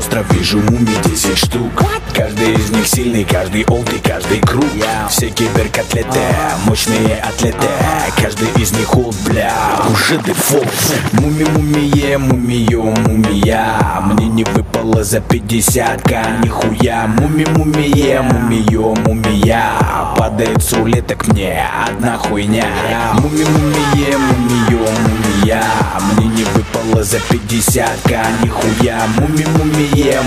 остров, вижу мумий 10 штук. Каждый из них сильный, каждый олд, каждый круг. Все киберкотлеты, мощные атлеты. Каждый из них олд, бля, уже дефолт. Мумия, мумия. Мне не выпало за 50-ка, нихуя. Мумия, мумия. Падает с рулеток мне одна хуйня. Мумия. Мне не выпало за 50-ка, нихуя. Мумия.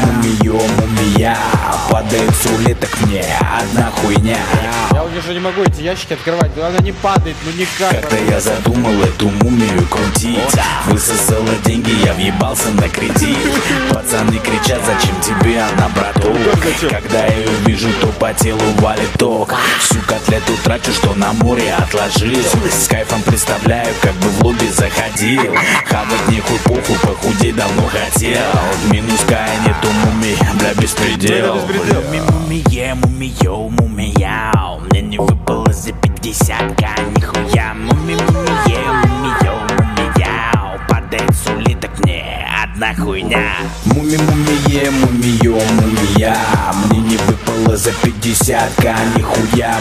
Падает с рулеток мне одна хуйня. Я уже не могу эти ящики открывать, но она не падает, ну никак. Как-то я задумал эту мумию крутить. Высосала деньги, я въебался на кредит. Пацаны кричат, зачем тебе она, браток? Когда я ее вижу, то по телу валит ток. Всю котлету трачу, что на море отложил. С кайфом представляю, как бы в лобби заходил. Хавать нехуй похуй, похудеть давно хотел. Минус Кая, нету мумий, бля, беспредел. Мумия. Мне не выпало за 50-ка, нихуя. Мумия. Падает с улиток мне одна хуйня. Мумия. Мне не выпало за 50-ка, нихуя.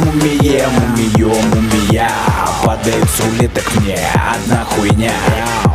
Мумия. Падает с улиток мне одна хуйня.